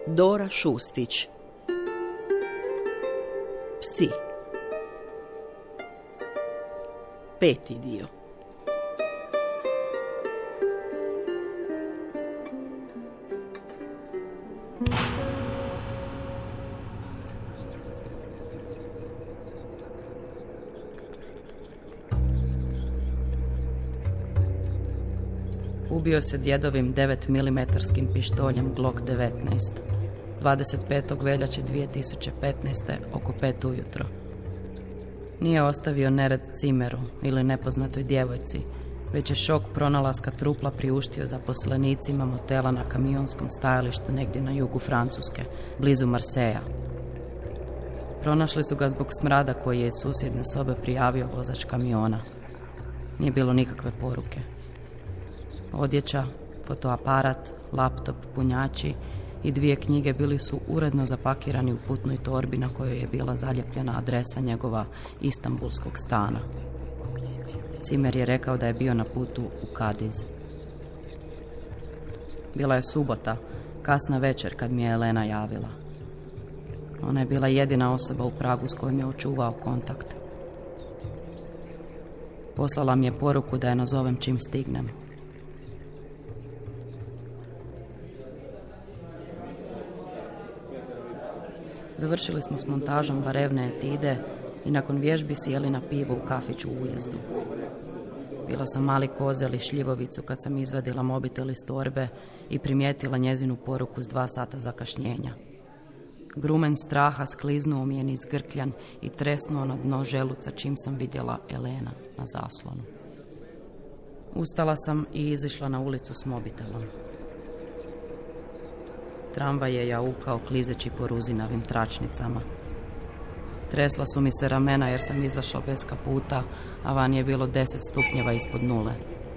Dora Šustić. Psi. 5. dio. Ubio se djedovim 9 mm pištoljem Glock 19. 25. veljače 2015. oko 5 ujutro. Nije ostavio nered cimeru ili nepoznatoj djevojci, već je šok pronalaska trupla priuštio zaposlenicima motela na kamionskom stajalištu negdje na jugu Francuske, blizu Marseja. Pronašli su ga zbog smrada koji je iz susjedne sobe prijavio vozač kamiona. Nije bilo nikakve poruke. Odjeća, fotoaparat, laptop, punjači i 2 knjige bili su uredno zapakirani u putnoj torbi na kojoj je bila zalijepljena adresa njegova istanbulskog stana. Cimer je rekao da je bio na putu u Kadiz. Bila je subota, kasna večer kad mi je Elena javila. Ona je bila jedina osoba u Pragu s kojom je očuvao kontakt. Poslala mi je poruku da je nazovem čim stignem. Završili smo s montažom barevne etide i nakon vježbi sjeli na pivo u kafiću u Ujezdu. Bila sam mali kozel i šljivovicu kad sam izvadila mobitel iz torbe i primijetila njezinu poruku s 2 sata zakašnjenja. Grumen straha skliznuo mi je niz grkljan i tresnuo na dno želuca čim sam vidjela Elena na zaslonu. Ustala sam i izišla na ulicu s mobitelom. Tramvaj je jaukao klizeći po ruzinavim tračnicama. Tresla su mi se ramena jer sam izašla bez kaputa, a van je bilo 10 stupnjeva ispod nule.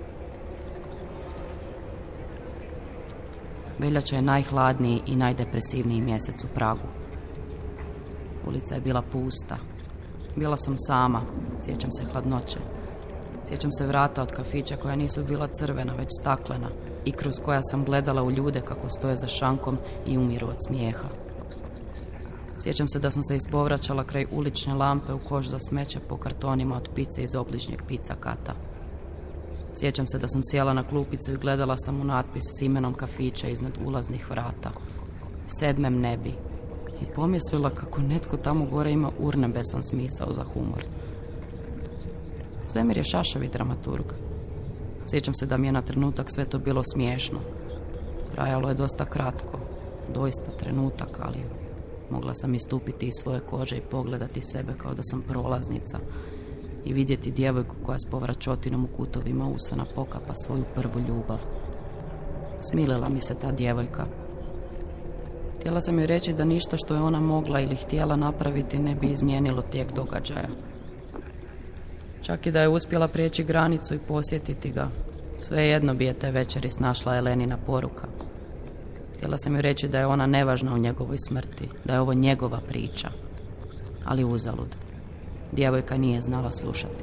Veljača je najhladniji i najdepresivniji mjesec u Pragu. Ulica je bila pusta. Bila sam sama, sjećam se hladnoće. Sjećam se vrata od kafića koja nisu bila crvena, već staklena, i kroz koja sam gledala u ljude kako stoje za šankom i umiru od smijeha. Sjećam se da sam se ispovraćala kraj ulične lampe u koš za smeće po kartonima od pice iz obližnjeg pizza kata. Sjećam se da sam sjela na klupicu i gledala sam u natpis s imenom kafića iznad ulaznih vrata. 7. nebi. I pomislila kako netko tamo gore ima urnebesan smisao za humor. Svemir je šašavi dramaturg. Sjećam se da mi je na trenutak sve to bilo smiješno. Trajalo je dosta kratko, doista trenutak, ali mogla sam istupiti iz svoje kože i pogledati sebe kao da sam prolaznica i vidjeti djevojku koja s povraćotinom u kutovima usana pokapa svoju prvu ljubav. Smilila mi se ta djevojka. Htjela sam joj reći da ništa što je ona mogla ili htjela napraviti ne bi izmijenilo tijek događaja. Čak i da je uspjela prijeći granicu i posjetiti ga, svejedno bi je te večeri snašla Elenina poruka. Htjela sam joj reći da je ona nevažna u njegovoj smrti, da je ovo njegova priča. Ali uzalud. Djevojka nije znala slušati.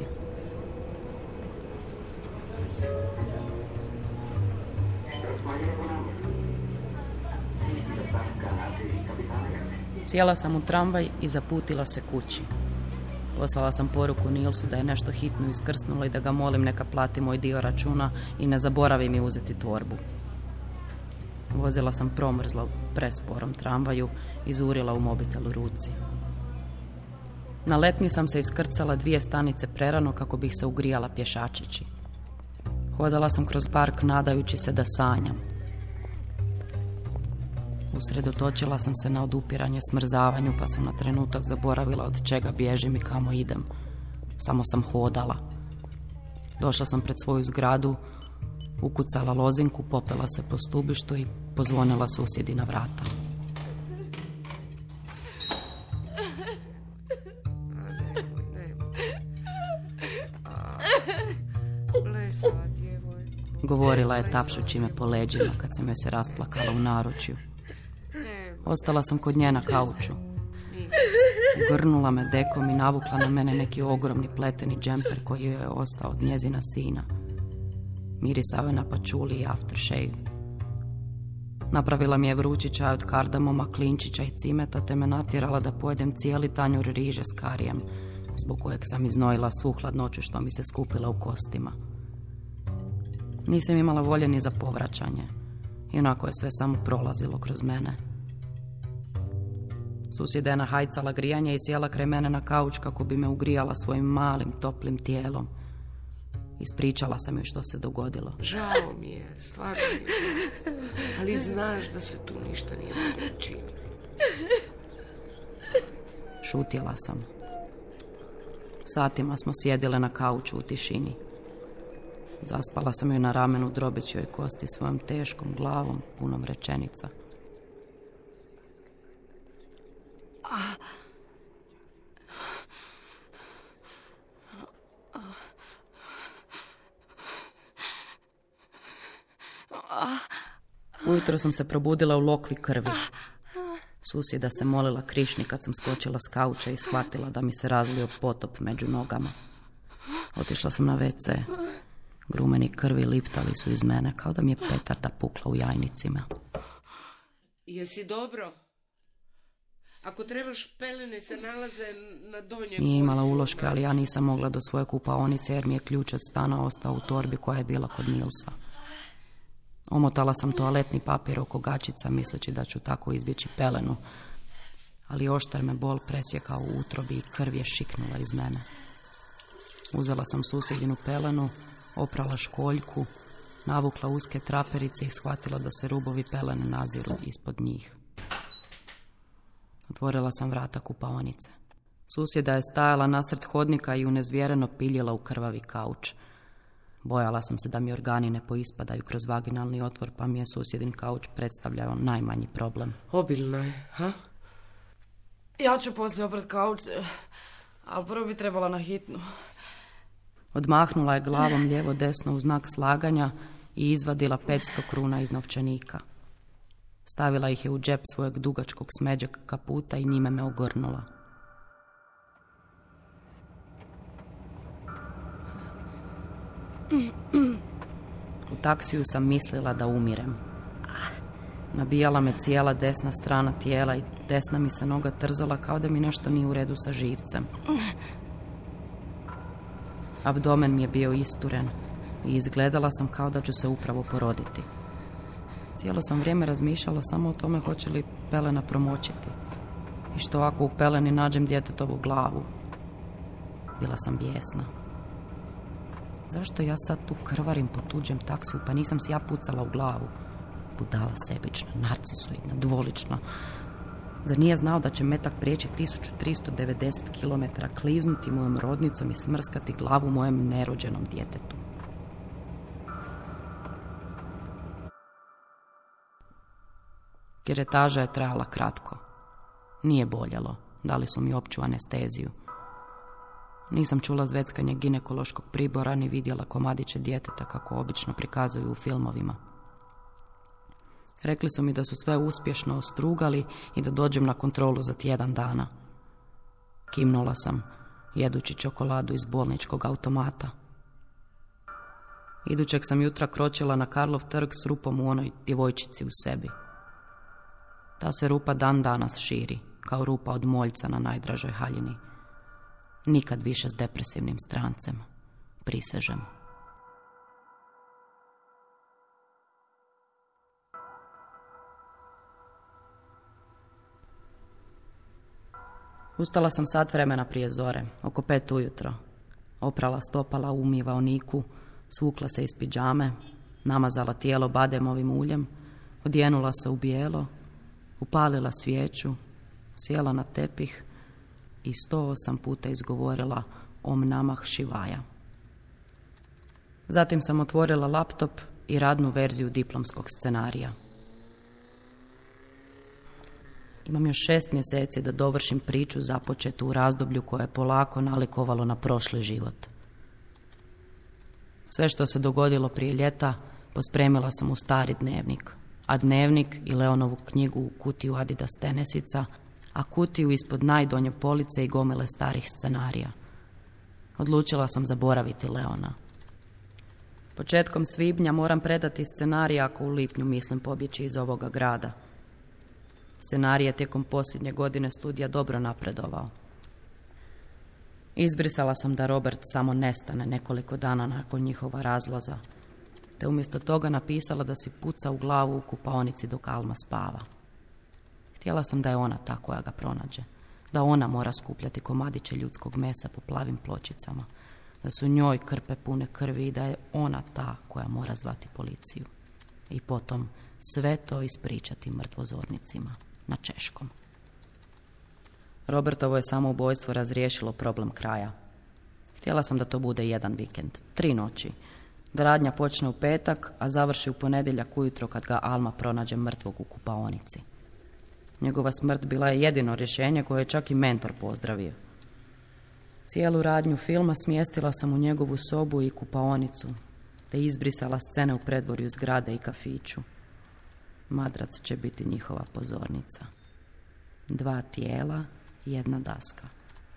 Sjela sam u tramvaj i zaputila se kući. Poslala sam poruku Nilsu da je nešto hitno iskrsnulo i da ga molim neka plati moj dio računa i ne zaboravi mi uzeti torbu. Vozila sam promrzla u presporom tramvaju i zurila u mobitel u ruci. Na letnji sam se iskrcala 2 stanice prerano kako bih se ugrijala pješačići. Hodala sam kroz park nadajući se da sanjam. Usredotočila sam se na odupiranje smrzavanju, pa sam na trenutak zaboravila od čega bježim i kamo idem. Samo sam hodala. Došla sam pred svoju zgradu, ukucala lozinku, popela se po stubištu i pozvonila susjedi na vrata. Govorila je tapšući me po leđima kad sam joj se rasplakala u naručju. Ostala sam kod nje na kauču. Grnula me dekom i navukla na mene neki ogromni pleteni džemper koji joj je ostao od njezina sina. Mirisao je na pačuli i aftershave. Napravila mi je vrući čaj od kardamoma, klinčića i cimeta, te me natjerala da pojedem cijeli tanjur riže s karijem, zbog kojeg sam iznojila svu hladnoću što mi se skupila u kostima. Nisam imala volje ni za povraćanje. I onako je sve samo prolazilo kroz mene. Susjeda je nahajcala grijanje i sjela kraj mene na kauč kako bi me ugrijala svojim malim, toplim tijelom. Ispričala sam joj što se dogodilo. Žao mi je, stvarno mi je. Ali znaš da se tu ništa nije moglo učiniti. Šutjela sam. Satima smo sjedile na kauču u tišini. Zaspala sam joj na ramenu drobeći joj kosti svojom teškom glavom, punom rečenica. Ujutro sam se probudila u lokvi krvi. Susjeda se molila Krišni kad sam skočila s kauča i shvatila da mi se razlio potop među nogama. Otišla sam na WC. Grumeni krvi liptali su iz mene kao da mi je petarda pukla u jajnicima. Jesi dobro? Ako trebaš, pelene se nalaze na donjem... Nije imala uloške, ali ja nisam mogla do svoje kupaonice jer mi je ključ od stana ostao u torbi koja je bila kod Nilsa. Omotala sam toaletni papir oko gačica misleći da ću tako izbjeći pelenu, ali oštar me bol presjekao u utrobi i krv je šiknula iz mene. Uzela sam susjedinu pelenu, oprala školjku, navukla uske traperice i shvatila da se rubovi pelene naziru ispod njih. Otvorila sam vrata kupaonice. Susjeda je stajala nasred hodnika i unezvjereno piljila u krvavi kauč. Bojala sam se da mi organi ne poispadaju kroz vaginalni otvor, pa mi je susjedin kauč predstavljao najmanji problem. Obilno je, ha? Ja ću poslije oprat kauč, ali prvo bi trebala na hitnu. Odmahnula je glavom lijevo-desno u znak slaganja i izvadila 500 kruna iz novčanika. Stavila ih je u džep svojeg dugačkog smeđeg kaputa i njime me ogrnula. U taksiju sam mislila da umirem. Nabijala me cijela desna strana tijela i desna mi se noga trzala kao da mi nešto nije u redu sa živcem. Abdomen mi je bio isturen i izgledala sam kao da ću se upravo poroditi. Cijelo sam vrijeme razmišljala samo o tome hoće li pelena promočiti. I što ako u peleni nađem djetetovu glavu? Bila sam bijesna. Zašto ja sad tu krvarim po tuđem taksiju, pa nisam si ja pucala u glavu? Budala sebična, narcisoidna, dvolična. Zar nije znao da će metak prijeći 1390 km, kliznuti mojom rodnicom i smrskati glavu mojem nerođenom djetetu? Kiretaža je trajala kratko. Nije boljelo, dali su mi opću anesteziju. Nisam čula zveckanje ginekološkog pribora ni vidjela komadiće djeteta kako obično prikazuju u filmovima. Rekli su mi da su sve uspješno ostrugali i da dođem na kontrolu za tjedan dana. Kimnula sam, jedući čokoladu iz bolničkog automata. Idućeg sam jutra kročila na Karlov trg s rupom u onoj djevojčici u sebi. Ta se rupa dan danas širi, kao rupa od moljca na najdražoj haljini. Nikad više s depresivnim strancem. Prisežem. Ustala sam sat vremena prije zore, oko 5 ujutro. Oprala stopala u umivaoniku, svukla se iz pidžame, namazala tijelo bademovim uljem, odjenula se u bijelo, upalila svijeću, sjela na tepih i 108 puta izgovorila Om Namah Šivaja. Zatim sam otvorila laptop i radnu verziju diplomskog scenarija. Imam još 6 mjeseci da dovršim priču započetu u razdoblju koje je polako nalikovalo na prošli život. Sve što se dogodilo prije ljeta pospremila sam u stari dnevnik, a dnevnik i Leonovu knjigu u kutiju Adidas tenesica, a kutiju ispod najdonje police i gomile starih scenarija. Odlučila sam zaboraviti Leona. Početkom svibnja moram predati scenarij ako u lipnju mislim pobjeći iz ovoga grada. Scenarij je tijekom posljednje godine studija dobro napredovao. Izbrisala sam da Robert samo nestane nekoliko dana nakon njihova razlaza, te umjesto toga napisala da si puca u glavu u kupaonici dok Alma spava. Htjela sam da je ona ta koja ga pronađe, da ona mora skupljati komadiće ljudskog mesa po plavim pločicama, da su njoj krpe pune krvi i da je ona ta koja mora zvati policiju. I potom sve to ispričati mrtvozornicima na češkom. Robertovo je samoubojstvo razriješilo problem kraja. Htjela sam da to bude jedan vikend, 3 noći, da radnja počne u petak, a završi u ponedjeljak ujutro kad ga Alma pronađe mrtvog u kupaonici. Njegova smrt bila je jedino rješenje koje je čak i mentor pozdravio. Cijelu radnju filma smjestila sam u njegovu sobu i kupaonicu, te izbrisala scene u predvorju zgrade i kafiću. Madrac će biti njihova pozornica. 2 tijela, 1 daska.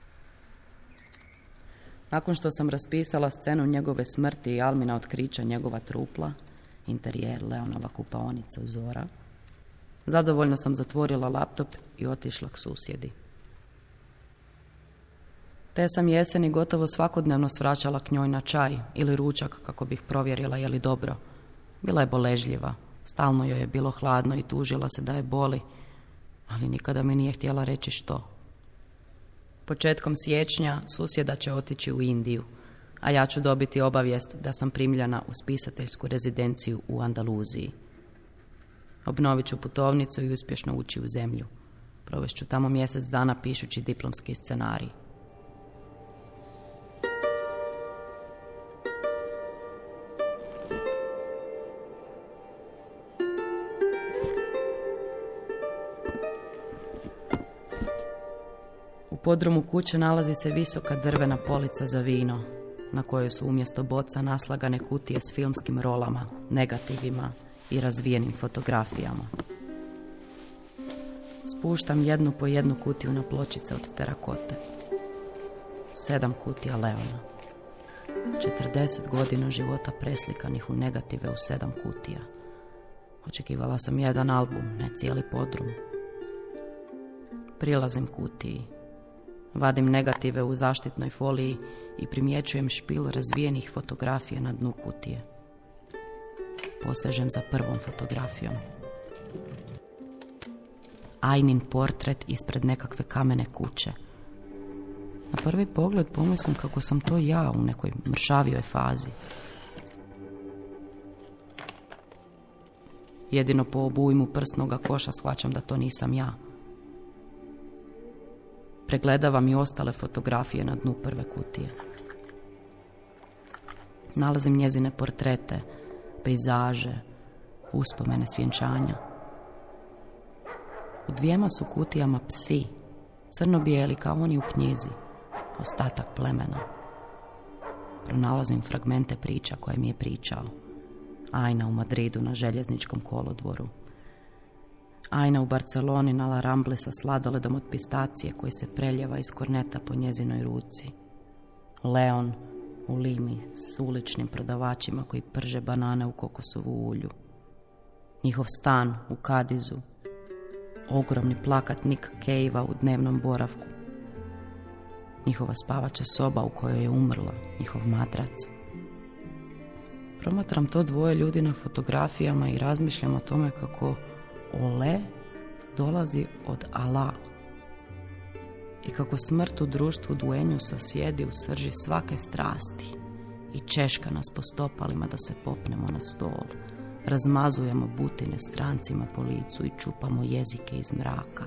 Nakon što sam raspisala scenu njegove smrti i Almina otkrića njegova trupla, interijer Leonova kupaonica Zora, zadovoljno sam zatvorila laptop i otišla k susjedi. Te sam jeseni gotovo svakodnevno svraćala k njoj na čaj ili ručak kako bih provjerila je li dobro. Bila je boležljiva, stalno joj je bilo hladno i tužila se da je boli, ali nikada mi nije htjela reći što. Početkom siječnja susjeda će otići u Indiju, a ja ću dobiti obavijest da sam primljena u spisateljsku rezidenciju u Andaluziji. Obnovit ću putovnicu i uspješno ući u zemlju. Provest ću tamo mjesec dana pišući diplomski scenarij. U podrumu kuće nalazi se visoka drvena polica za vino, na kojoj su umjesto boca naslagane kutije s filmskim rolama, negativima i razvijenim fotografijama. Spuštam jednu po jednu kutiju na pločice od terakote. 7 kutija Leona. 40 godina života preslikanih u negative u 7 kutija. Očekivala sam jedan album, ne cijeli podrum. Prilazim kutiji. Vadim negative u zaštitnoj foliji i primjećujem špil razvijenih fotografija na dnu kutije. Posežem za prvom fotografijom. Ajnin portret ispred nekakve kamene kuće. Na prvi pogled pomislim kako sam to ja u nekoj mršavijoj fazi. Jedino po obujmu prsnoga koša shvaćam da to nisam ja. Pregledavam i ostale fotografije na dnu prve kutije. Nalazim njezine portrete, pejzaže, uspomene s vjenčanja. U 2 su kutijama psi, crno-bijeli kao oni u knjizi, ostatak plemena. Pronalazim fragmente priča koje mi je pričao. Ajna u Madridu na željezničkom kolodvoru. Ajna u Barceloni na La Rambli sa sladoledom od pistacije koji se preljeva iz korneta po njezinoj ruci. Leon u Limi s uličnim prodavačima koji prže banane u kokosovu ulju. Njihov stan u Kadizu. Ogromni plakat Nick Cave-a u dnevnom boravku. Njihova spavača soba u kojoj je umrla, njihov madrac. Promatram to 2 ljudi na fotografijama i razmišljam o tome kako Ole dolazi od Allah i kako smrt u društvu duenjusa sjedi u srži svake strasti i češka nas po stopalima da se popnemo na stol, razmazujemo butine strancima po licu i čupamo jezike iz mraka.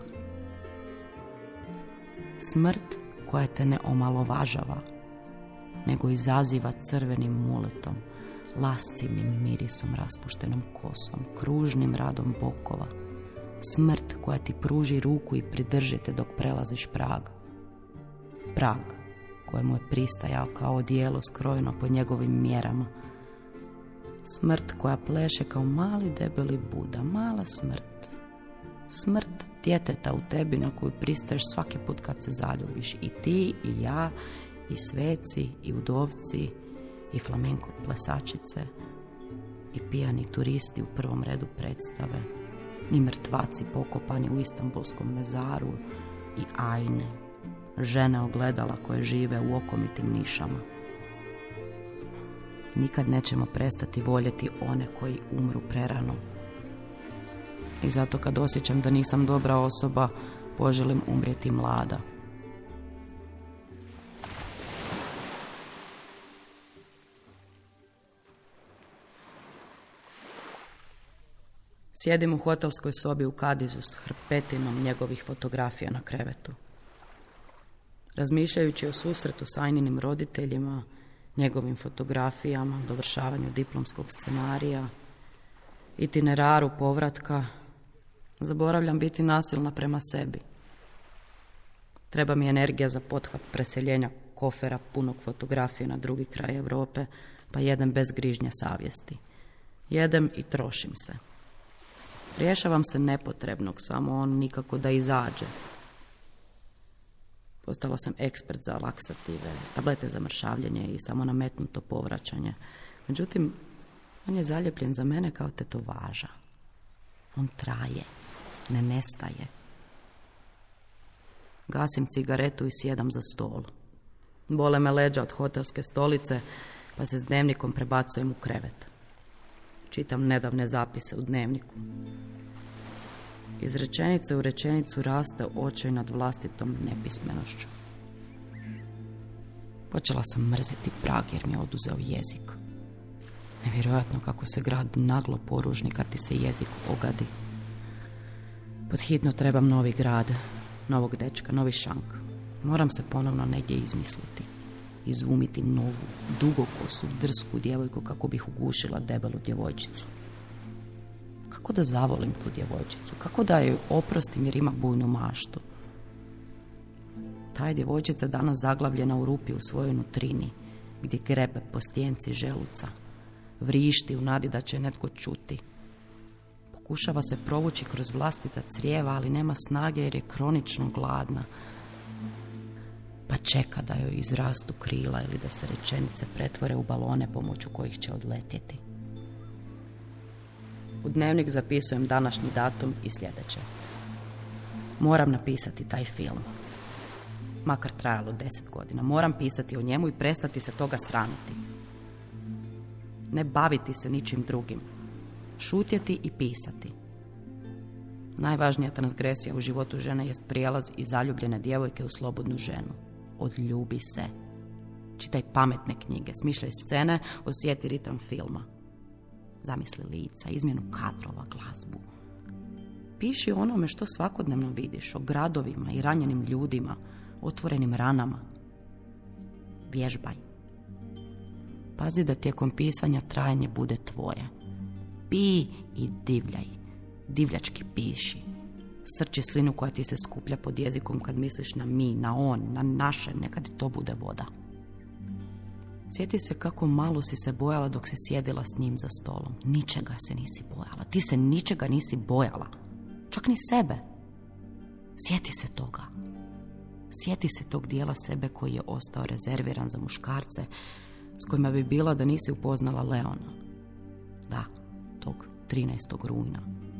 Smrt koja te ne omalovažava, nego izaziva crvenim muletom, lascivnim mirisom, raspuštenom kosom, kružnim radom bokova. Smrt koja ti pruži ruku i pridrži te dok prelaziš prag. Prag kojemu je pristajao kao odijelo skrojeno po njegovim mjerama. Smrt koja pleše kao mali debeli Buda, mala smrt. Smrt djeteta u tebi na koju pristaješ svaki put kad se zaljubiš. I ti, i ja, i sveci, i udovci, i flamenko plesačice, i pijani turisti u prvom redu predstave, i mrtvaci pokopani u Istanbulskom mezaru, i ajne, žene ogledala koje žive u okomitim nišama. Nikad nećemo prestati voljeti one koji umru prerano. I zato kad osjećam da nisam dobra osoba, poželim umrijeti mlada. Sjedim u hotelskoj sobi u Kadizu s hrpetinom njegovih fotografija na krevetu. Razmišljajući o susretu s Ajninim roditeljima, njegovim fotografijama, dovršavanju diplomskog scenarija, itineraru povratka, zaboravljam biti nasilna prema sebi. Treba mi energija za pothvat preseljenja kofera punog fotografije na drugi kraj Europe, pa jedem bez grižnje savjesti. Jedem i trošim se. Rješavam se nepotrebnog, samo on nikako da izađe. Postala sam ekspert za laksative, tablete za mršavljenje i samo nametnuto povraćanje. Međutim, on je zaljepljen za mene kao tetovaža. On traje, ne nestaje. Gasim cigaretu i sjedam za stol. Bole me leđa od hotelske stolice, pa se s dnevnikom prebacujem u krevet. Čitam nedavne zapise u dnevniku. Iz rečenice u rečenicu raste očaj nad vlastitom nepismenošću. Počela sam mrziti Prag jer mi je oduzeo jezik. Nevjerojatno kako se grad naglo poružni kad ti se jezik ogadi. Podhitno trebam novi grad, novog dečka, novi šank. Moram se ponovno negdje izmisliti. Izumiti novu, dugokosu, drsku djevojku kako bih ugušila debelu djevojčicu. Kako da zavolim tu djevojčicu? Kako da joj oprostim jer ima bujnu maštu? Ta je djevojčica danas zaglavljena u rupi u svojoj nutrini, gdje grebe po stjenci želuca. Vrišti u nadi da će netko čuti. Pokušava se provući kroz vlastita crijeva, ali nema snage jer je kronično gladna. Pa čeka da joj izrastu krila ili da se rečenice pretvore u balone pomoću kojih će odletjeti. U dnevnik zapisujem današnji datum i sljedeće. Moram napisati taj film. Makar trajalo 10 godina. Moram pisati o njemu i prestati se toga sramiti. Ne baviti se ničim drugim. Šutjeti i pisati. Najvažnija transgresija u životu žene jest prijelaz iz zaljubljene djevojke u slobodnu ženu. Odljubi se. Čitaj pametne knjige, smišljaj scene, osjeti ritam filma. Zamisli lica, izmjenu kadrova, glazbu. Piši o onome što svakodnevno vidiš, o gradovima i ranjenim ljudima, otvorenim ranama. Vježbaj. Pazi da tijekom pisanja trajanje bude tvoje. Pij i divljaj. Divljački piši. Srči slinu koja ti se skuplja pod jezikom kad misliš na mi, na on, na naše, nekad to bude voda. Sjeti se kako malo si se bojala dok si sjedila s njim za stolom. Ničega se nisi bojala. Ti se ničega nisi bojala. Čak ni sebe. Sjeti se toga. Sjeti se tog dijela sebe koji je ostao rezerviran za muškarce s kojima bi bila da nisi upoznala Leona. Da, tog 13. rujna.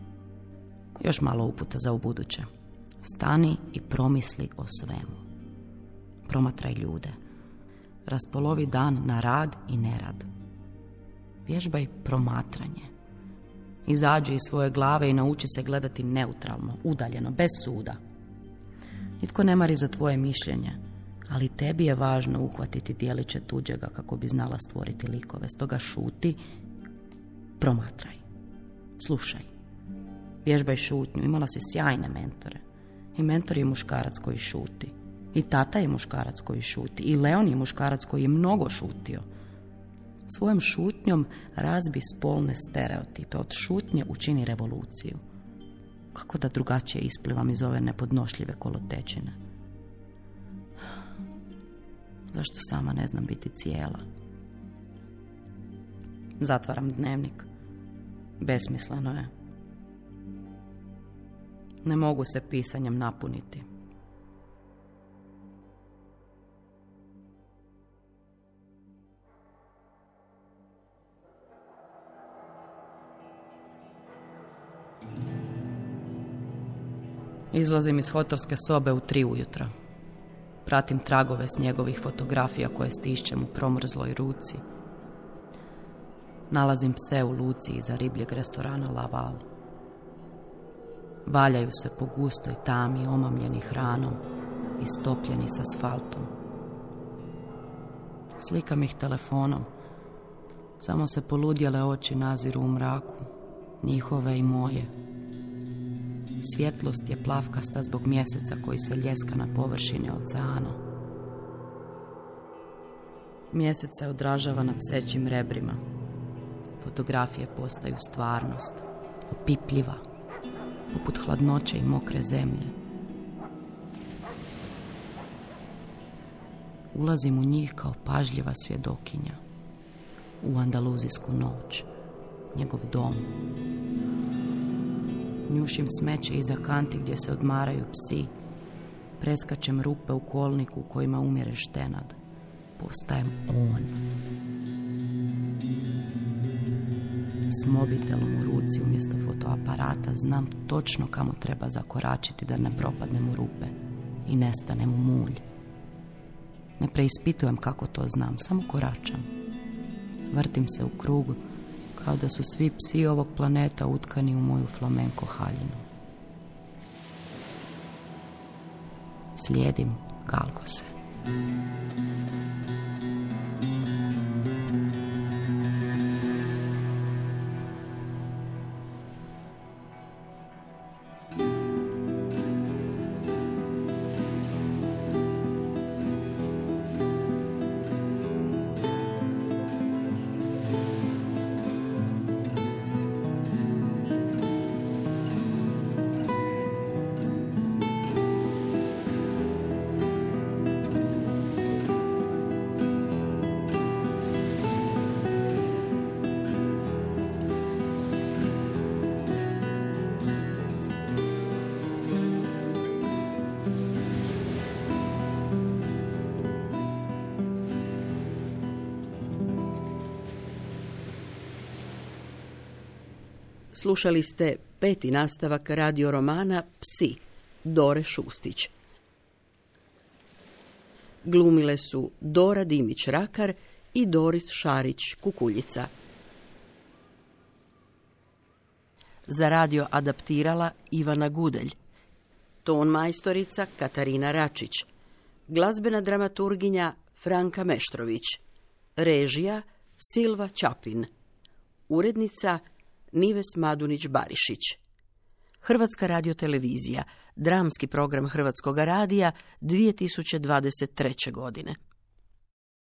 Još malo uputa za ubuduće. Stani i promisli o svemu. Promatraj ljude. Raspolovi dan na rad i nerad. Vježbaj promatranje. Izađi iz svoje glave i nauči se gledati neutralno, udaljeno, bez suda. Nitko ne mari za tvoje mišljenje, ali tebi je važno uhvatiti dijeliće tuđega kako bi znala stvoriti likove. Stoga šuti, promatraj, slušaj. Vježbaj šutnju. Imala si sjajne mentore. I mentor je muškarac koji šuti. I tata je muškarac koji šuti. I Leon je muškarac koji je mnogo šutio. Svojom šutnjom razbi spolne stereotipe. Od šutnje učini revoluciju. Kako da drugačije isplivam iz ove nepodnošljive kolotečine? Zašto sama ne znam biti cijela? Zatvaram dnevnik. Besmisleno je. Ne mogu se pisanjem napuniti. Izlazim iz hotelske sobe u 3 ujutro. Pratim tragove s njegovih fotografija koje stišćem u promrzloj ruci. Nalazim pse u luci iza ribljeg restorana Laval. Valjaju se po gustoj tami, omamljeni hranom i stopljeni s asfaltom. Slikam ih telefonom. Samo se poludjele oči naziru u mraku, njihove i moje. Svjetlost je plavkasta zbog mjeseca koji se ljeska na površine oceana. Mjesec se odražava na psećim rebrima. Fotografije postaju stvarnost, opipljiva, poput hladnoće i mokre zemlje. Ulazim u njih kao pažljiva svjedokinja. U andaluzijsku noć, njegov dom. Njušim smeće iza kanti gdje se odmaraju psi. Preskačem rupe u kolniku u kojima umire štenad. Postajem on. S mobitelom u ruci umjesto fotoaparata znam točno kamo treba zakoračiti da ne propadnem u rupe i nestanem u mulj. Ne preispitujem kako to znam, samo koračam. Vrtim se u krugu kao da su svi psi ovog planeta utkani u moju flamenko haljinu. Slijedim Galgose. Slušali ste 5. nastavak radio romana Psi, Dore Šustić. Glumile su Dora Dimić-Rakar i Doris Šarić-Kukuljica. Za radio adaptirala Ivana Gudelj. Ton majstorica Katarina Račić. Glazbena dramaturginja Franka Meštrović. Režija Silva Čapin. Urednica Nives Madunić-Barišić. Hrvatska radiotelevizija, dramski program Hrvatskoga radija 2023. godine.